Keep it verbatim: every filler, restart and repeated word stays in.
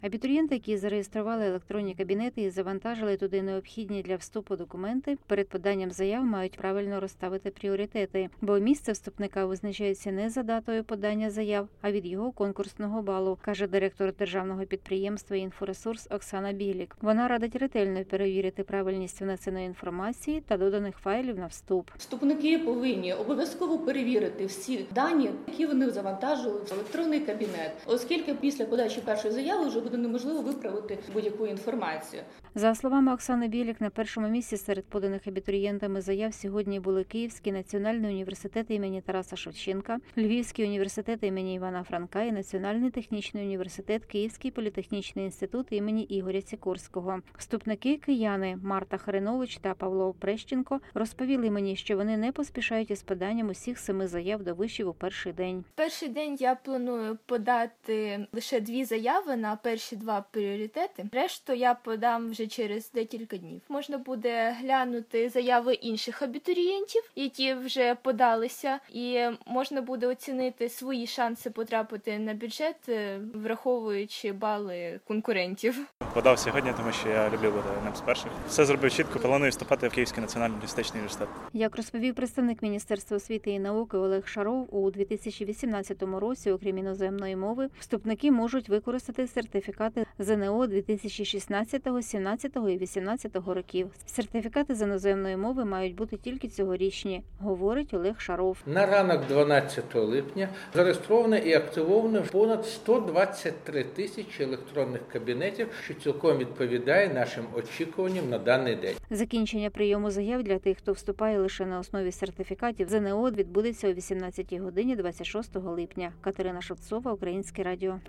Абітурієнти, які зареєстрували електронні кабінети і завантажили туди необхідні для вступу документи, перед поданням заяв мають правильно розставити пріоритети, бо місце вступника визначається не за датою подання заяв, а від його конкурсного балу, каже директор державного підприємства «Інфоресурс» Оксана Білік. Вона радить ретельно перевірити правильність внесеної інформації та доданих файлів на вступ. Вступники повинні обов'язково перевірити всі дані, які вони завантажили в електронний кабінет, оскільки після подачі першої заяви вже буде неможливо виправити будь-яку інформацію. За словами Оксани Білік, на першому місці серед поданих абітурієнтами заяв сьогодні були Київський національний університет імені Тараса Шевченка, Львівський університет імені Івана Франка і Національний технічний університет Київський політехнічний інститут імені Ігоря Сікорського. Вступники кияни Марта Харинович та Павло Прещенко розповіли мені, що вони не поспішають із поданням усіх семи заяв до вишів у перший день. Перший день я планую подати лише дві заяви на перші два пріоритети. Решту я подам вже через декілька днів. Можна буде глянути заяви інших абітурієнтів, які вже подалися, і можна буде оцінити свої шанси потрапити на бюджет, враховуючи бали конкурентів. Подав сьогодні, тому що я люблю бути одним з перших. Все зробив чітко, планую вступати в Київський національний лінгвістичний університет. Як розповів представник Міністерства освіти і науки Олег Шаров, у дві тисячі вісімнадцятому році, окрім іноземної мови, вступники можуть використати сертифікати ЗНО дві тисячі шістнадцятого, сімнадцятого і вісімнадцятого років. Сертифікати з іноземної мови мають бути тільки цьогорічні, говорить Олег Шаров. На ранок дванадцятого липня зареєстровано і активовано понад сто двадцять три тисячі електронних кабінетів, що цілком відповідає нашим очікуванням на даний день. Закінчення прийому заяв для тих, хто вступає лише на основі сертифікатів ЗНО, відбудеться о вісімнадцятій годині двадцять шостого липня. Катерина Шевцова, Українське радіо.